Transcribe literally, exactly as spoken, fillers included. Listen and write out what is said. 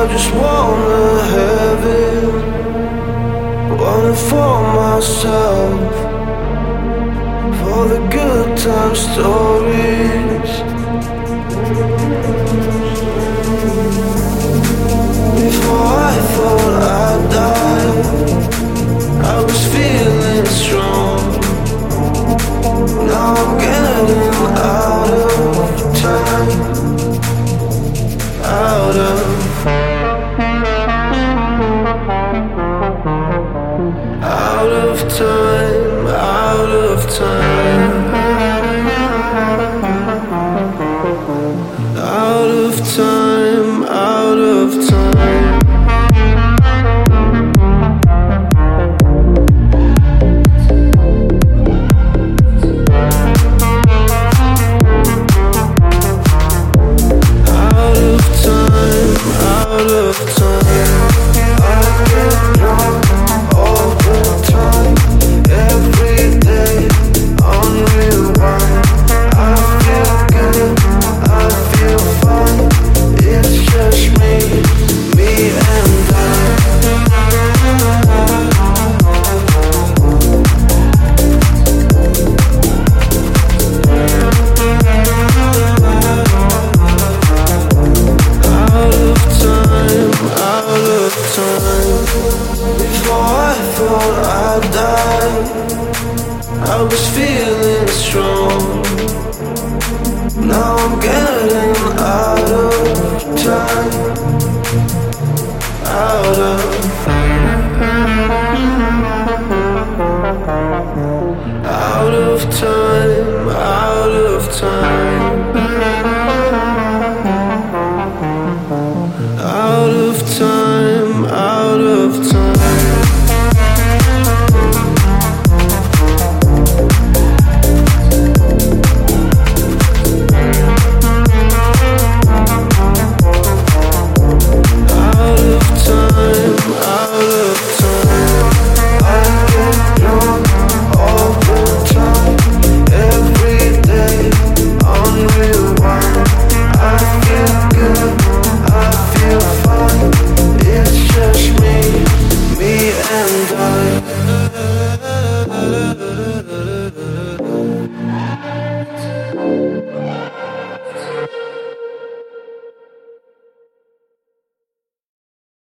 just wanna have it, want it for myself, for the good time stories. Before I thought I'd die, I was feeling strong. Now I'm getting out of time, out of Out of time, out of time, out of time, out of time. Out of time, out of time. I get drunk all the time, every day on rewind. I feel good, I feel fine. It's just me, me and I. Out of time, out of time. Before I thought I'd die, I was feeling strong. Now I'm getting out of time, out of Out of time, out of time, out of time, out of time. Out of time, out of time. I get drunk all the time, every day on rewind. I feel good, I feel fine. It's just me, me and I.